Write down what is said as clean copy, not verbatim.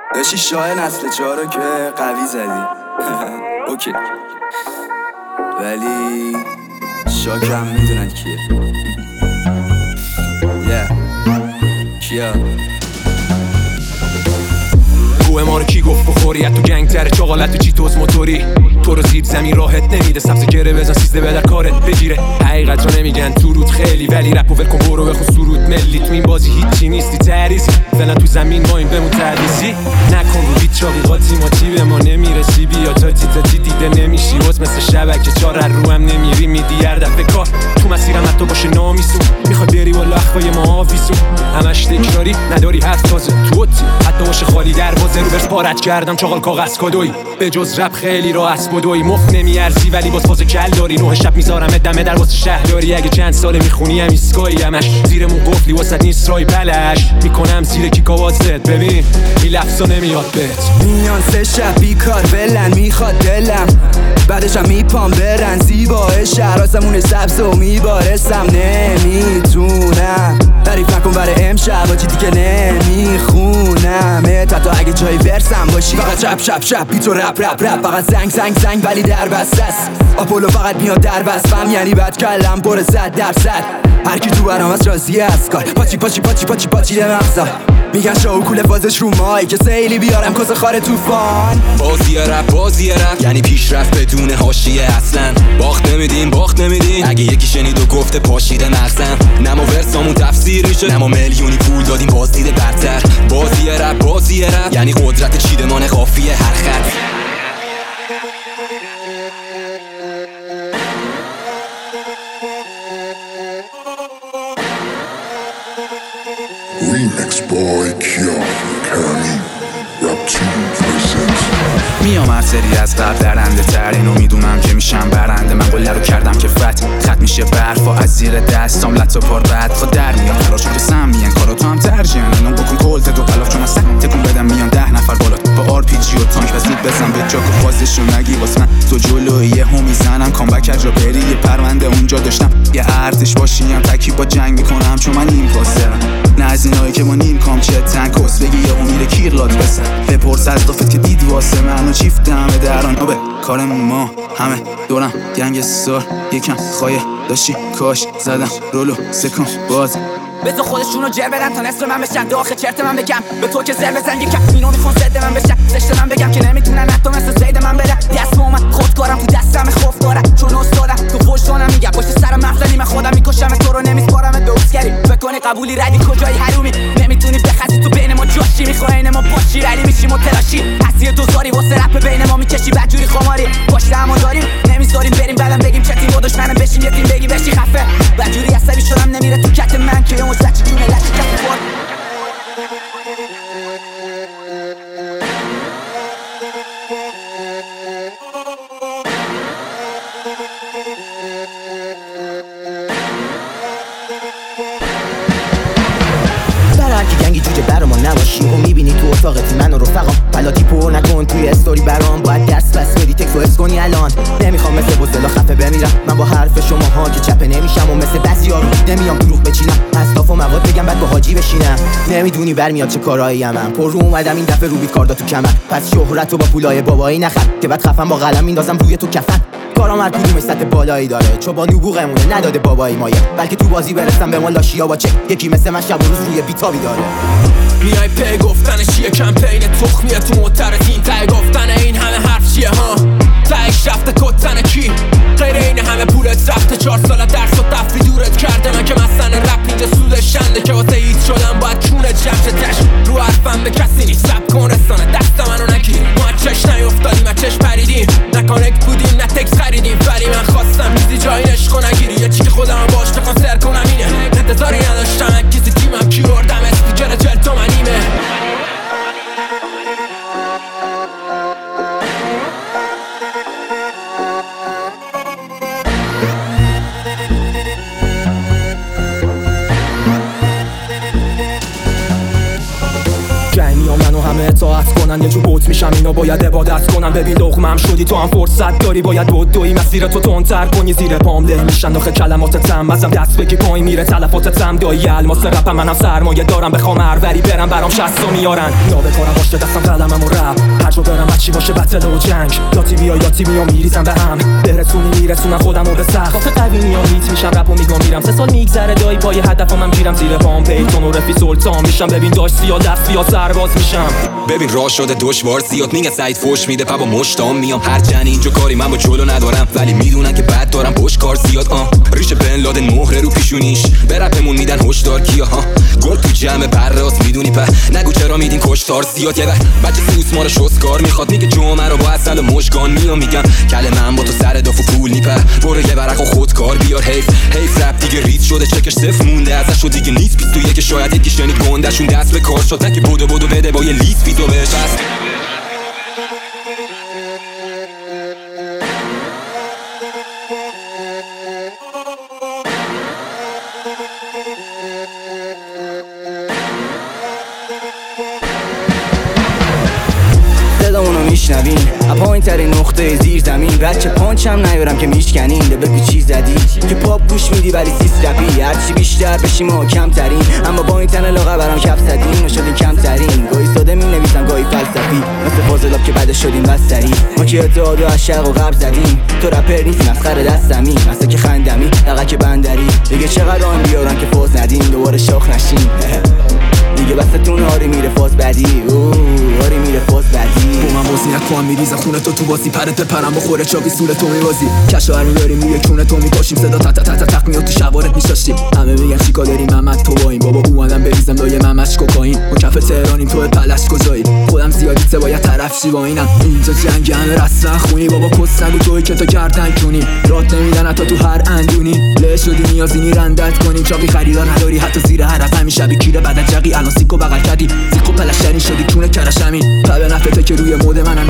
داشتی شاه نسل 4 رو که قوی زدی اوکی، ولی شاکم میدونن کیه. کیا گوه ما رو کی گفت بخوری؟ تو گنگ تره چاقالت تو چیتوز موتوری. تو رو زیر زمین راحت نمیده، سبز گره بزن سیزده به در کارت بگیره. حقیقت رو نمیگن تو رود خیلی، ولی رپ و ولکن برو بخون سرود ملی. تو این بازی هیچی نیستی تریزی، فعلا تو زمین ما این بمون تدریسی. نکن رو بیت چاقی قاطی ماتی به ما نمیرسی. بیا تا تی دیده نمیشی وز مثل شبکه چار رو هم نمیری. میدی هر دفعه کار تو مسیرم حتی باشه نامیسون. میخوای بری والا اخوای ما آویسون، همش تکراری نداری حرف تازه توتی. حتی باشه خالی دروازه رو برس پارت کردم چاقال کاغذ کدوی. به جز رپ خیلی راه است بدوی، مفت نمیارزی ولی باز فاز کل داری. 9 شب میذارم دمه در واسه شهرداری. اگه چند ساله میخونی هم ایسکایی همش زیرمون قفلی واسه نیست رای بلش. میکنم زیر کیک آوازت ببین این لفظا نمیاد بهت. میان 3 شب بیکار ولن میخواد دلم، بعدشم میپام برن زیباه شهرازمون سبز و میبارستم. نمیتونم تعریف نکن برای امشب آجی دیگه نمیخونم تا اگه جای ورسم باشی. فقط شب بیتو رپ فقط زنگ ولی در بسته است. آپولو فقط میاد در بستم، یعنی بد کلم پر 100%. هر کی تو برام از راضی از کار پاچی ده مغزا. میگن شاو کوله فازش رو مای که سیلی بیارم کس خاره توفان. بازی رپ یعنی پیشرفت بدون حاشیه اصلا. باخت نمیدین اگه یکی شنید و گفته پاشیده مغزم. نما ورسامون تفسیر میشه، نما میلیونی پول دادیم بازدید برتر. بازی رپ یعنی قدرت چیدمان قافیه هر خط. Remix boy Kyo Kami Rap 2 presents. میام هر سری از قبل درنده تر، اینو میدونم که میشم برنده. من قله رو کردم که خط میشه برف و از زیر دستام لطا پار بعد خود در میاد. تلاشو که سم میان کارا تو هم ترجیحن الان بکن کلت دو تلاف چون اصلا تکون بدم میان 10 نفر بالا با RPG و تانک و زود بزن به جاک و فازشو نگی واسه من. تو جلویه هم میزنم کامبک اجرا بری یه پرونده اونجا داشتم. یه ارتش باشیم تکی با جنگ میکنم چون من این پاسرم. نه از اینایی که ما نیم کام چتن کس بگی یه امید کیرلات بسن. بپرس از دافت که دید واسه من و چیفت همه دران به کارمون ما همه دورم گنگ سار یکم خواهی داشتی کاش زدم رولو سکن باز. بذار خودشونو جر بدن تا نصف من بشن. داخل چرت من بگم به تو که زر بزن یکم اینو میخوان زده من بشن. زشت من بگم که نمیتونن حتی مثل زید من بدن. دست من خودکارم تو دستم خوف دارم چون استادم تو وجدانم میگم باشه سرم مفزنی. من خودم میکشم تو رو نمیسپارم دوستگری. بکنی قبولی ردی کجایی حرومی نمیتونی بخزی تو بین ما جاشی. میخوای این ما باشی رلی میشیم و تلاشی. هستی دوزاری واسه رپ بین ما میکشی بدجوری خماری. باشه همو داریم نمیذاریم بریم بعدم بگیم چه تیم با دشمنم بشین یه تیم بگی بشی خفه. بدجوری عصبی شدم نمیره تو کت من که اون سچ جونه لچ کف فور. جنگی جوجه برا ما نباشی و میبینی تو اتاقت من و رفقام. پلاتی پر نکن توی استوری برام باید دست بس بدی تکس و حفظ کنی الان. نمیخوام مثل بزدلا خفه بمیرم من با حرف شما ها که چپه نمیشم و مثل بسی ها رو نمیام دروغ بچینم. اصلاف و مواد بگم بعد با حاجی بشینم. نمیدونی برمیاد چه کارایی من پر رو اومدم این دفعه رو بیت کاردا تو کمر. پس شهرت و با پولای بابایی نخر که بعد خفم با قلم میندازم روی تو کفن. کارام هر کدومش سطح بالایی داره چون با نبوغمونه نداده بابایی مایه. بلکه تو بازی برسم به ما لاشیا با چک یکی مثل من شب و روز روی بیتابی داره. میای پی گفتنش یه کمپین تخمیه تو معترضین. ته گفتن این همه حرف چیه ها؟ تهش رفته کتن کی؟ غیر این همه پولت رفته 4 سال درس و تفری دورت کرده. من که مثلا رپ اینجا سودش شنده که واسه هیت شدم باید کونه جمشه تش. رو حرفم به کسی نیست سب کن رسانه دست منو نگیر. ما چش نیفتادیم از چش پریدیم نکانکت بودیم نه تکس خریدیم. ولی من خواستم چیزی جایی نشکو نگیری یه چی که خودم باش بخوام سر کنم اینه. انتظاری نداشتم کسی تیمم کی بردم اسپیکر 40 تومنیمه. منو همه اطاعت کنن، یه جو بوت میشم اینا باید عبادت کنن. ببین لقمم شدی تو هم فرصت داری، باید بدوی مسیر تو تندتر کنی. زیر پام له میشن آخه کلماتتم، ازم دست بگی پایین میره تلفاتتم. دایی الماس رپم منم سرمایه دارم، بخوام هروری برم برام 60 میارن. نابکارم باشه دستم قلمم و رپ، هر جا برم هرچی باشه بتل و جنگ. یاتی بیا میریزم به هم، برسونی میرسونم خودمو به سقف. آخه قوی میام هیت میشم رپو میگم میرم. 3 سال میگذره دایی پای هدفم گیرم. زیر پام پیتون و رفی سلطان میشم. ببین داشت سیاه دست سیاه سرباز میشم. ببین راه شده دشوار زیاد، میگن سعید فوش میده پا با مشتام میام. هر جن اینجا کاری من با جلو ندارم، ولی میدونن که بعد دارم پشت کار زیاد. ریشه بن لادن مهره رو پیشونیش، به رپمون میدن هشدار کیا ها. گل تو جمع براس میدونی په، نگو چرا میدین کشتار زیاد. یه بچه سوس ما رو شسکار میخواد، میگه جمعه رو با اصل مشکان میام. میگم کلمه من با تو سر داف و پول میپه، برو یه برق و خودکار بیار. حیف رپ دیگه ریز شده، چکش صفر مونده ازش و دیگه نیست. 21 شاید یکی شنید گندشون دست به کار شد، نه که بدو بده با یه لیست ویدو بهش. صدامونو میشنوین پایین ترین نقطه زیر زمین. بچه پانچم نیارم که میشکنین، ده بگو چی زدی که پاپ گوش میدی ولی سیس رپی. هرچی بیشتر بشیم ما کم ترین، اما با این تن لاغه برام کف زدیم و شدیم کم ترین. گاهی ساده می نویسم گاهی فلسفی، مثل فاضلاب که بعد شدیم بستری. ما که اتحاد و از شرق و غرب زدیم، تو رپر نیستی مسخره دستمی. مثلا که خندمی لقا که بندری، دیگه چقدر آن بیارن که فوز ندیم دوباره شاخ نشین. دیگه بستتون هاری میره فاز بدی، هاری میره فاز بدی. با من بازی نکن میریزم خونه تو بازی پرت بپرم بخوره چاقی سول تو میبازی. کشو داریم روی کونه تو میپاشیم، صدا تت تت تق میاد تو شوارت میشاشیم. همه میگن چیکار داری محمد تو با این بابا اومدم بریزم لای ممش کوکائین. ما کف تهرانیم تو پلش کجایی، خودم زیادیته باید طرف شی با اینم. اینجا جنگ همه رسن خونی بابا کس نگو توی که تو گردن کنی. رات نمیدن حتی تو هر اندونی، له شدی نیازی نیرندت کنیم. چاقی خریدار نداری حتی زیر هر رقمی، شبی کیره بعد جقی الان سیکو بغل کردی. سیکو پلشترین شدی چونه کرشمی، پبه نفته که روی مود من